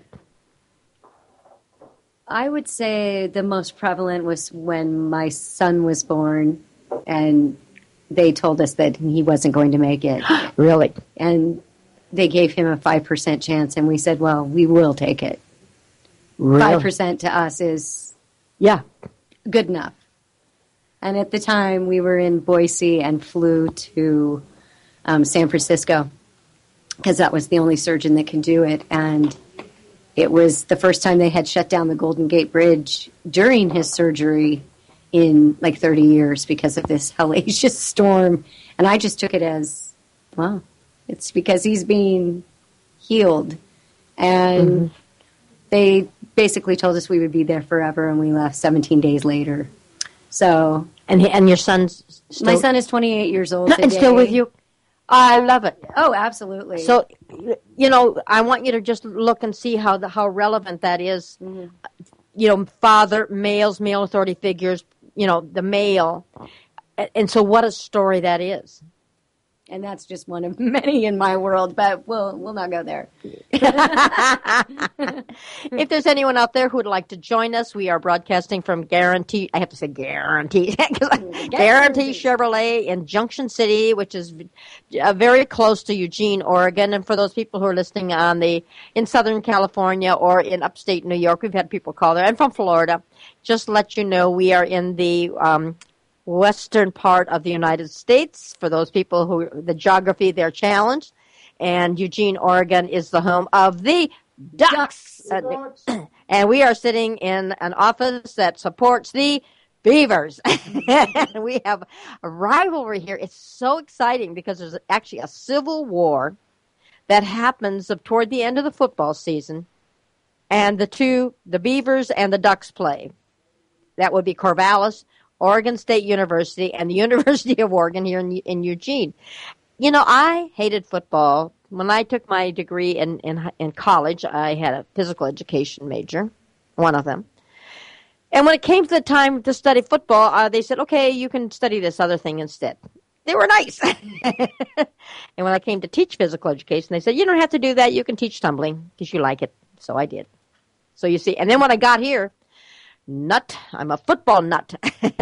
Speaker 3: I would say the most prevalent was when my son was born, and they told us that he wasn't going to make it.
Speaker 1: Really?
Speaker 3: And they gave him a 5% chance, and we said, well, we will take it. Really? 5% to us is good enough. And at the time, we were in Boise and flew to San Francisco because that was the only surgeon that can do it. And it was the first time they had shut down the Golden Gate Bridge during his surgery in like 30 years because of this hellacious storm. And I just took it as, well, it's because he's being healed. And they basically told us we would be there forever, and we left 17 days later. So,
Speaker 1: and your son's still...
Speaker 3: My son is 28 years old today.
Speaker 1: And still with you? I love it.
Speaker 3: Oh, absolutely.
Speaker 1: So, I want you to just look and see how relevant that is. Mm-hmm. Male authority figures, the male. And so what a story that is.
Speaker 3: And that's just one of many in my world, but we'll not go there.
Speaker 1: If there's anyone out there who would like to join us, we are broadcasting from Guarantee Chevrolet in Junction City, which is very close to Eugene, Oregon. And for those people who are listening in Southern California or in upstate New York, we've had people call there, and from Florida, just to let you know we are in the western part of the United States. For those people who the geography, they're challenged. And Eugene, Oregon is the home of the Ducks. And we are sitting in an office that supports the Beavers. We have a rivalry here. It's so exciting because there's actually a civil war that happens toward the end of the football season. And the Beavers and the Ducks play. That would be Corvallis, Oregon State University, and the University of Oregon here in Eugene. I hated football. When I took my degree in college, I had a physical education major, one of them. And when it came to the time to study football, they said, okay, you can study this other thing instead. They were nice. And when I came to teach physical education, they said, you don't have to do that. You can teach tumbling because you like it. So I did. So you see, and then when I got here, I'm a football nut.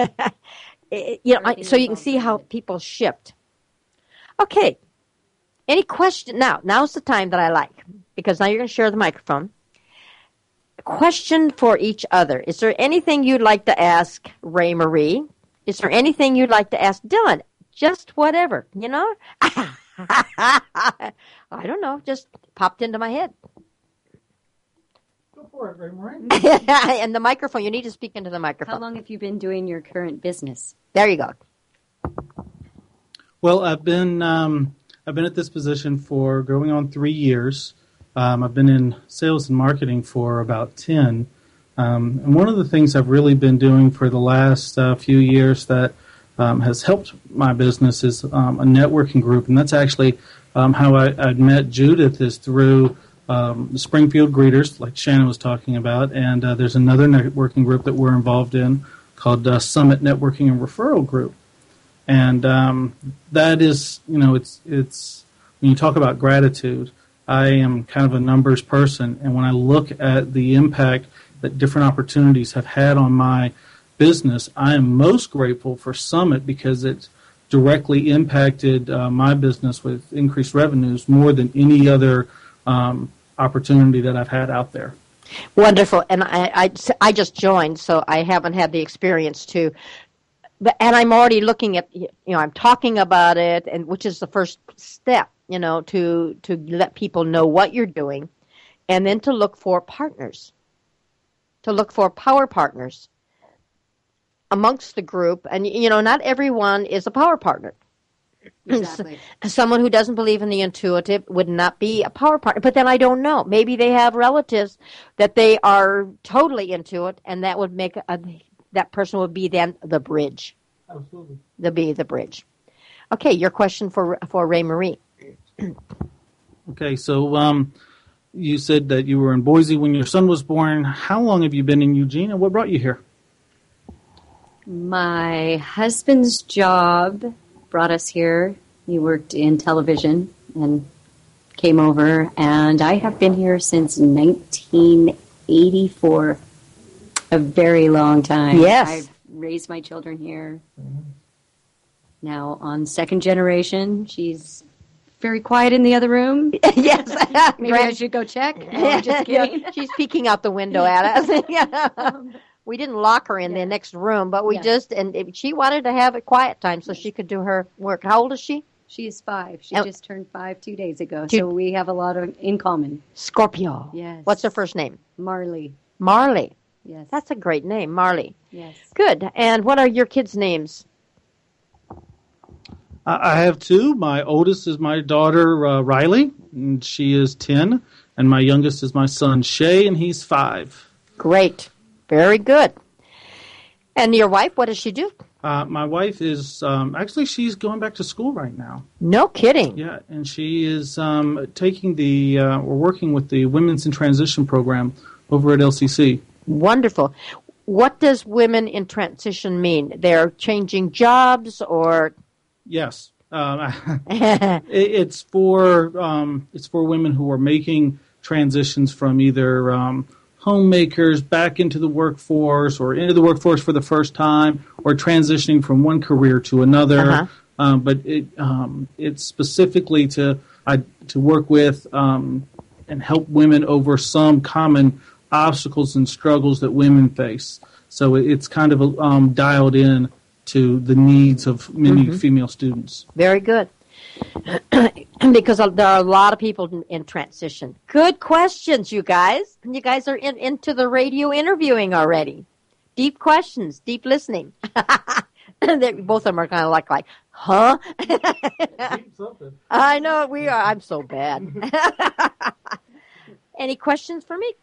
Speaker 1: So you can see how people shift. Okay. Any question? Now's the time that I like, because now you're going to share the microphone. A question for each other. Is there anything you'd like to ask Ray Marie? Is there anything you'd like to ask Dylan? Just whatever, I don't know. Just popped into my head.
Speaker 7: For it, Ray Marie.
Speaker 1: And the microphone, you need to speak into the microphone.
Speaker 3: How long have you been doing your current business?
Speaker 1: There you go.
Speaker 7: Well, I've been at this position for going on 3 years. I've been in sales and marketing for about 10. And one of the things I've really been doing for the last few years that has helped my business is a networking group, and that's actually how I met Judith is through the Springfield Greeters, like Shannon was talking about, and there's another networking group that we're involved in called Summit Networking and Referral Group, and that is, it's when you talk about gratitude, I am kind of a numbers person, and when I look at the impact that different opportunities have had on my business, I am most grateful for Summit because it's directly impacted my business with increased revenues more than any other opportunity that I've had out there.
Speaker 1: Wonderful. And I just joined, so I haven't had the experience to. And I'm already looking at, I'm talking about it, and which is the first step, to let people know what you're doing, and then to look for partners, to look for power partners amongst the group. And, not everyone is a power partner.
Speaker 3: Exactly.
Speaker 1: Someone who doesn't believe in the intuitive would not be a power partner. But then I don't know. Maybe they have relatives that they are totally into it, and that would make that person would be then the bridge.
Speaker 7: Absolutely.
Speaker 1: The bridge. Okay, your question for Ray Marie.
Speaker 7: Okay, so you said that you were in Boise when your son was born. How long have you been in Eugene, and what brought you here?
Speaker 3: My husband's job brought us here. He worked in television and came over, and I have been here since 1984, a very long time.
Speaker 1: Yes.
Speaker 3: I've raised my children here. Now on second generation, she's very quiet in the other room.
Speaker 1: Yes.
Speaker 3: Maybe I should go check. No, I'm just kidding.
Speaker 1: She's peeking out the window at us. We didn't lock her in the next room, but we and she wanted to have a quiet time so she could do her work. How old is she?
Speaker 3: She is 5. She just turned 5 2 days ago, so we have a lot in common.
Speaker 1: Scorpio.
Speaker 3: Yes.
Speaker 1: What's her first name?
Speaker 3: Marley.
Speaker 1: Marley.
Speaker 3: Yes.
Speaker 1: That's a great name, Marley.
Speaker 3: Yes.
Speaker 1: Good. And what are your kids' names?
Speaker 7: I have 2. My oldest is my daughter, Riley, and she is 10. And my youngest is my son, Shay, and he's 5.
Speaker 1: Great. Very good. And your wife, what does she do?
Speaker 7: My wife is, actually, she's going back to school right now.
Speaker 1: No kidding.
Speaker 7: Yeah, and she is taking we're working with the Women's in Transition program over at LCC.
Speaker 1: Wonderful. What does women in transition mean? They're changing jobs or?
Speaker 7: Yes. It's for women who are making transitions from either homemakers back into the workforce or into the workforce for the first time or transitioning from one career to another. But it's specifically to work with and help women over some common obstacles and struggles that women face. So it's kind of dialed in to the needs of many female students.
Speaker 1: Very good. Because there are a lot of people in transition. Good questions, you guys. You guys are into the radio interviewing already. Deep questions, deep listening. Both of them are kind of like, huh? I know we are. I'm so bad. Any questions for me?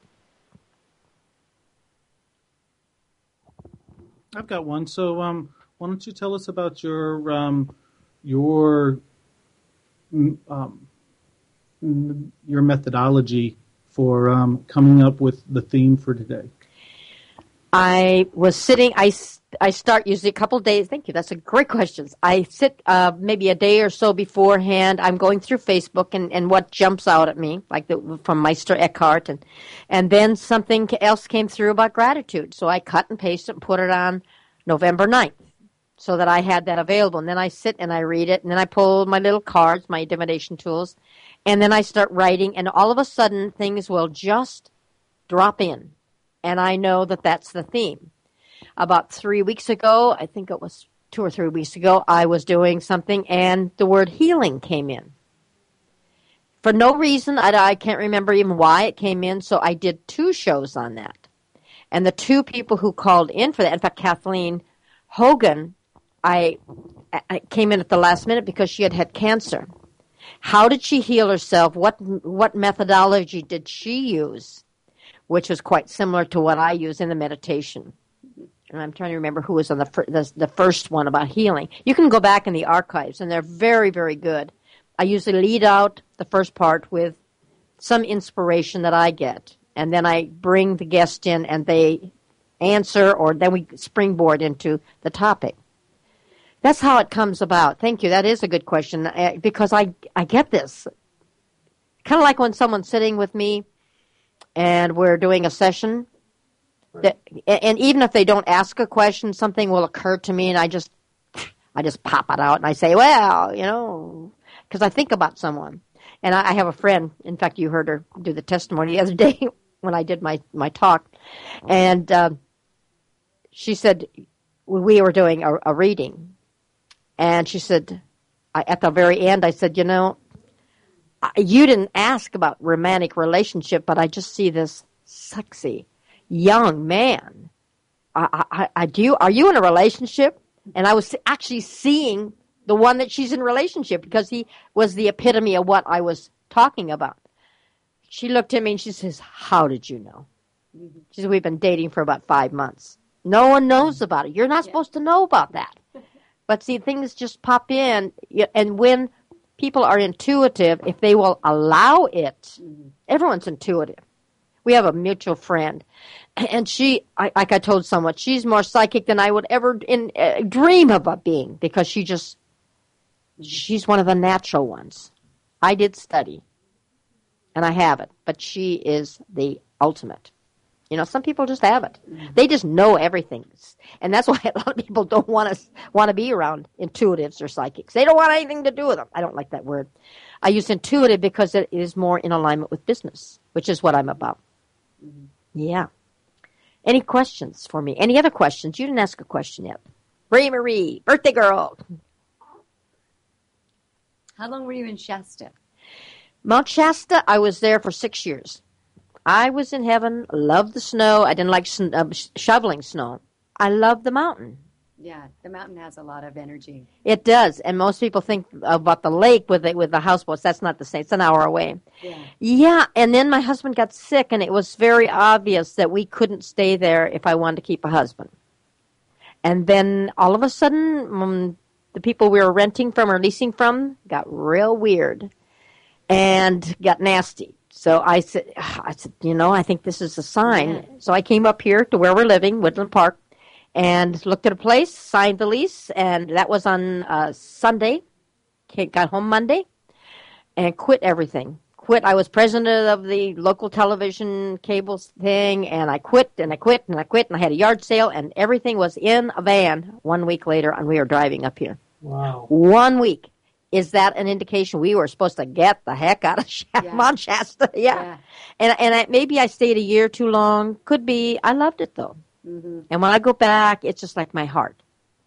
Speaker 7: I've got one. So why don't you tell us about your methodology for coming up with the theme for today?
Speaker 1: I was sitting, I start usually a couple days. Thank you. That's a great question. I sit maybe a day or so beforehand. I'm going through Facebook and what jumps out at me, like from Meister Eckhart. And then something else came through about gratitude. So I cut and paste it and put it on November 9th so that I had that available. And then I sit and I read it. And then I pull my little cards, my divination tools. And then I start writing. And all of a sudden, things will just drop in. And I know that that's the theme. About 3 weeks ago, I think it was 2 or 3 weeks ago, I was doing something and the word healing came in. For no reason, I can't remember even why it came in, so I did 2 shows on that. And the 2 people who called in for that, in fact, Kathleen Hogan, I came in at the last minute because she had cancer. How did she heal herself? What methodology did she use? Which was quite similar to what I use in the meditation. and I'm trying to remember who was on the first one about healing. You can go back in the archives, and they're very, very good. I usually lead out the first part with some inspiration that I get, and then I bring the guest in, and they answer, or then we springboard into the topic. That's how it comes about. Thank you. That is a good question, because I get this. Kind of like when someone's sitting with me, and we're doing a session. And even if they don't ask a question, something will occur to me, and I just pop it out, and I say, well, because I think about someone. And I have a friend, in fact, you heard her do the testimony the other day when I did my talk, and she said, we were doing a reading, and she said, at the very end, I said, you didn't ask about romantic relationship, but I just see this sexy young man. Are you in a relationship? And I was actually seeing the one that she's in a relationship, because he was the epitome of what I was talking about. She looked at me and she says, how did you know? She said, we've been dating for about 5 months. No one knows about it. You're not supposed to know about that. But see, things just pop in. And when people are intuitive, if they will allow it, everyone's intuitive. We have a mutual friend, and like I told someone, she's more psychic than I would ever dream about being, because she's one of the natural ones. I did study, and I have it, but she is the ultimate. Some people just have it. They just know everything, and that's why a lot of people don't want to be around intuitives or psychics. They don't want anything to do with them. I don't like that word. I use intuitive because it is more in alignment with business, which is what I'm about. Yeah. Any questions for me? Any other questions? You didn't ask a question yet. Ray Marie, birthday girl.
Speaker 3: How long were you in Shasta?
Speaker 1: Mount Shasta, I was there for 6 years. I was in heaven, loved the snow. I didn't like shoveling snow. I loved the mountain.
Speaker 3: Yeah, the mountain has a lot of energy.
Speaker 1: It does, and most people think about the lake with the houseboats. That's not the same. It's an hour away. Yeah, and then my husband got sick, and it was very obvious that we couldn't stay there if I wanted to keep a husband. And then all of a sudden, the people we were renting from or leasing from got real weird and got nasty. So I said, I think this is a sign. Yeah. So I came up here to where we're living, Woodland Park, and looked at a place, signed the lease, and that was on Sunday. Got home Monday, and quit everything. I was president of the local television cables thing, and I quit, and I had a yard sale, and everything was in a van 1 week later, and we were driving up here.
Speaker 7: Wow.
Speaker 1: 1 week. Is that an indication we were supposed to get the heck out of Mount Shasta? Yeah. And maybe I stayed a year too long. Could be. I loved it, though. Mm-hmm. And when I go back, it's just like my heart.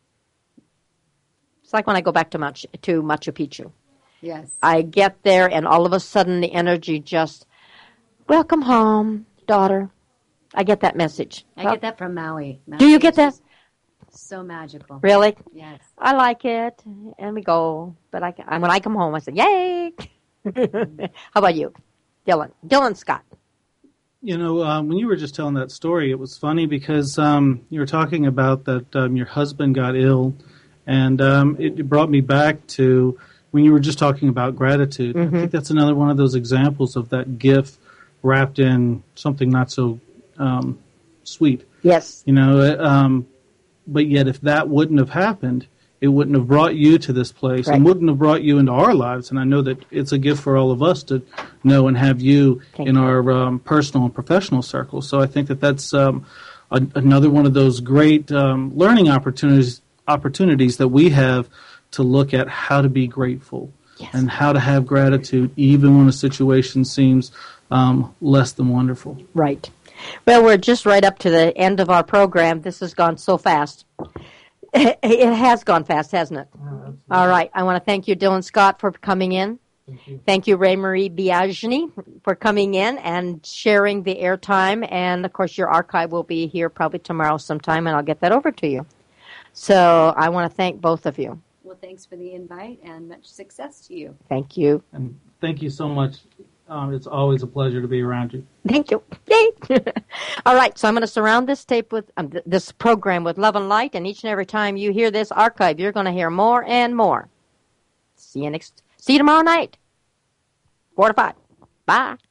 Speaker 1: It's like when I go back to Machu Picchu.
Speaker 3: Yes.
Speaker 1: I get there, and all of a sudden the energy just, welcome home, daughter. I get that message.
Speaker 3: I get that from Maui.
Speaker 1: Do you get that?
Speaker 3: So magical.
Speaker 1: Really?
Speaker 3: Yes.
Speaker 1: I like it, and we go. But when I come home, I say, yay! How about you, Dylan? Dylan Scott.
Speaker 7: When you were just telling that story, it was funny because you were talking about that your husband got ill, and it brought me back to when you were just talking about gratitude. Mm-hmm. I think that's another one of those examples of that gift wrapped in something not so sweet.
Speaker 1: Yes.
Speaker 7: But yet if that wouldn't have happened, it wouldn't have brought you to this place, right, and wouldn't have brought you into our lives. And I know that it's a gift for all of us to know and have you in our personal and professional circles. So I think that's another one of those great learning opportunities that we have to look at how to be grateful, yes, and how to have gratitude even when a situation seems less than wonderful.
Speaker 1: Right. Well, we're just right up to the end of our program. This has gone so fast. It has gone fast, hasn't it?
Speaker 7: Oh,
Speaker 1: all right. I want to thank you, Dylan Scott, for coming in. Thank you, Ray Marie Biagini, for coming in and sharing the airtime. And, of course, your archive will be here probably tomorrow sometime, and I'll get that over to you. So I want to thank both of you.
Speaker 3: Well, thanks for the invite, and much success to you.
Speaker 1: Thank you.
Speaker 7: And thank you so much, It's always a pleasure to be around you.
Speaker 1: Thank you. Yay. All right, so I'm going to surround this tape with this program with love and light, and each and every time you hear this archive, you're going to hear more and more. See you tomorrow night, 4 to 5. Bye.